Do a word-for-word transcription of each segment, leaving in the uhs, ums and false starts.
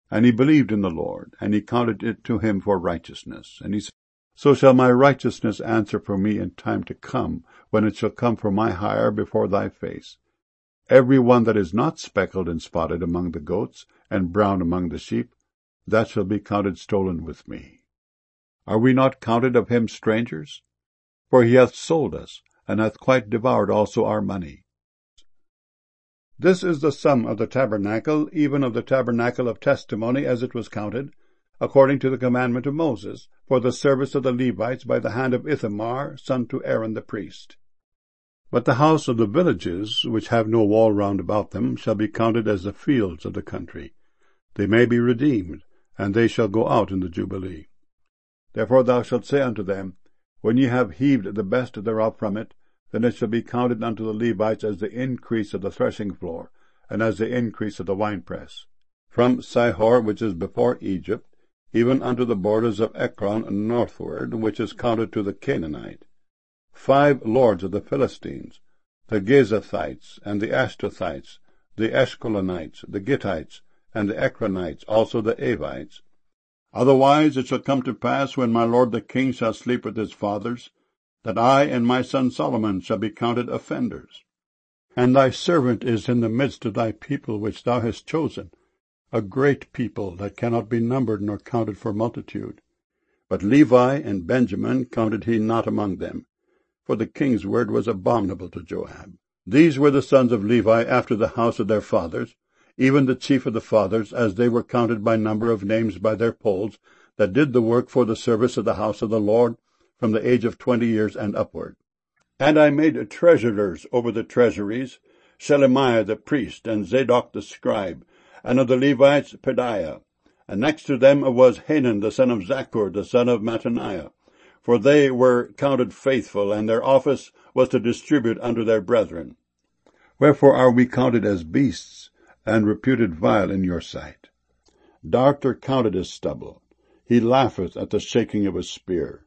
And he believed in the Lord, and he counted it to him for righteousness. And he said, So shall my righteousness answer for me in time to come, when it shall come for my hire before thy face. Every one that is not speckled and spotted among the goats, and brown among the sheep, that shall be counted stolen with me. Are we not counted of him strangers? For he hath sold us, and hath quite devoured also our money. This is the sum of the tabernacle, even of the tabernacle of testimony, as it was counted, according to the commandment of Moses, for the service of the Levites by the hand of Ithamar, son to Aaron the priest. But the house of the villages, which have no wall round about them, shall be counted as the fields of the country. They may be redeemed, and they shall go out in the Jubilee. Therefore thou shalt say unto them, When ye have heaved the best thereof from it, then it shall be counted unto the Levites as the increase of the threshing floor, and as the increase of the winepress. From Sihor, which is before Egypt, even unto the borders of Ekron northward, which is counted to the Canaanite. Five lords of the Philistines, the Gezathites, and the Ashtothites, the Eshkolonites, the Gittites, and the Ekronites, also the Avites. Otherwise it shall come to pass, when my lord the king shall sleep with his fathers, that I and my son Solomon shall be counted offenders. And thy servant is in the midst of thy people which thou hast chosen, a great people that cannot be numbered nor counted for multitude. But Levi and Benjamin counted he not among them, for the king's word was abominable to Joab. These were the sons of Levi after the house of their fathers, even the chief of the fathers, as they were counted by number of names by their polls, that did the work for the service of the house of the Lord, from the age of twenty years and upward. And I made treasurers over the treasuries, Shelemiah the priest, and Zadok the scribe, and of the Levites Pedaiah. And next to them was Hanan the son of Zaccur, the son of Mattaniah. For they were counted faithful, and their office was to distribute unto their brethren. Wherefore are we counted as beasts, and reputed vile in your sight? Darter counted as stubble. He laugheth at the shaking of a spear.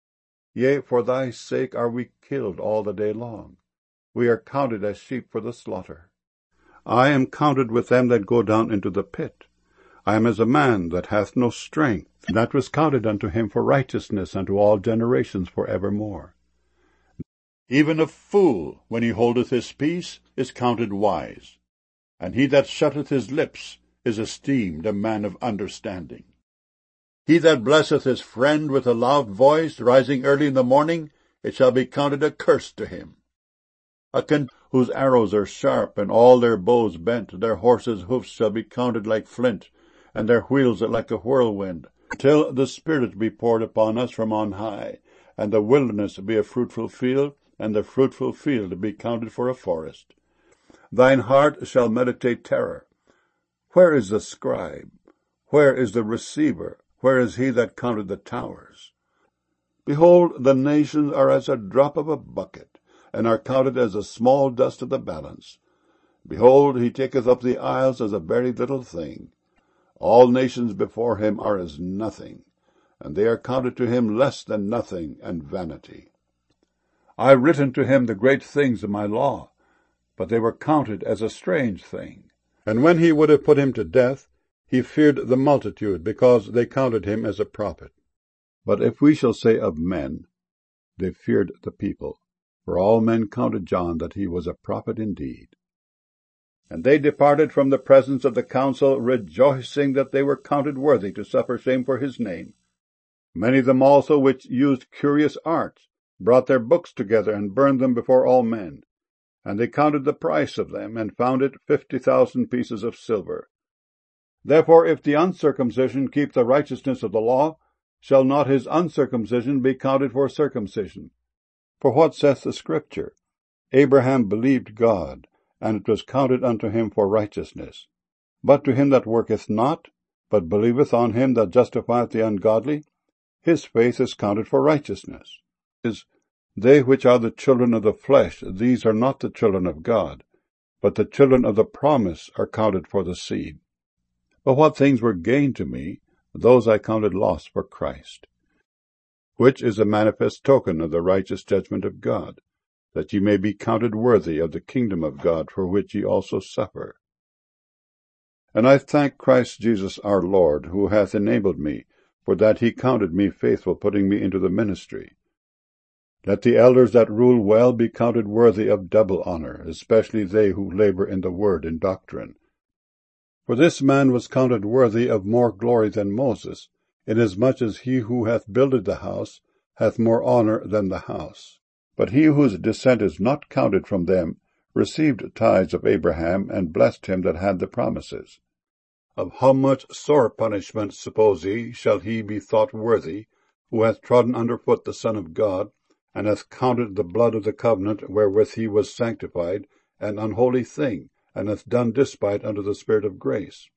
Yea, for thy sake are we killed all the day long. We are counted as sheep for the slaughter. I am counted with them that go down into the pit. I am as a man that hath no strength. That was counted unto him for righteousness unto all generations for evermore. Even a fool, when he holdeth his peace, is counted wise, and he that shutteth his lips is esteemed a man of understanding. He that blesseth his friend with a loud voice, rising early in the morning, it shall be counted a curse to him. A con whose arrows are sharp, and all their bows bent, their horses' hoofs shall be counted like flint, and their wheels like a whirlwind, till the Spirit be poured upon us from on high, and the wilderness be a fruitful field, and the fruitful field be counted for a forest. Thine heart shall meditate terror. Where is the scribe? Where is the receiver? Where is he that counted the towers? Behold, the nations are as a drop of a bucket, and are counted as the small dust of the balance. Behold, he taketh up the isles as a very little thing. All nations before him are as nothing, and they are counted to him less than nothing and vanity. I have written to him the great things of my law, but they were counted as a strange thing. And when he would have put him to death, he feared the multitude, because they counted him as a prophet. But if we shall say of men, they feared the people, for all men counted John that he was a prophet indeed. And they departed from the presence of the council, rejoicing that they were counted worthy to suffer shame for his name. Many of them also which used curious arts brought their books together, and burned them before all men. And they counted the price of them, and found it fifty thousand pieces of silver. Therefore, if the uncircumcision keep the righteousness of the law, shall not his uncircumcision be counted for circumcision? For what saith the Scripture? Abraham believed God, and it was counted unto him for righteousness. But to him that worketh not, but believeth on him that justifieth the ungodly, his faith is counted for righteousness. Is they which are the children of the flesh, these are not the children of God, but the children of the promise are counted for the seed. But what things were gain to me, those I counted loss for Christ, which is a manifest token of the righteous judgment of God, that ye may be counted worthy of the kingdom of God, for which ye also suffer. And I thank Christ Jesus our Lord, who hath enabled me, for that he counted me faithful, putting me into the ministry. Let the elders that rule well be counted worthy of double honour, especially they who labour in the word and doctrine. For this man was counted worthy of more glory than Moses, inasmuch as he who hath builded the house hath more honour than the house. But he whose descent is not counted from them received tithes of Abraham, and blessed him that had the promises. Of how much sore punishment, suppose ye, shall he be thought worthy, who hath trodden under foot the Son of God, and hath counted the blood of the covenant wherewith he was sanctified an unholy thing, and hath done despite unto the Spirit of grace?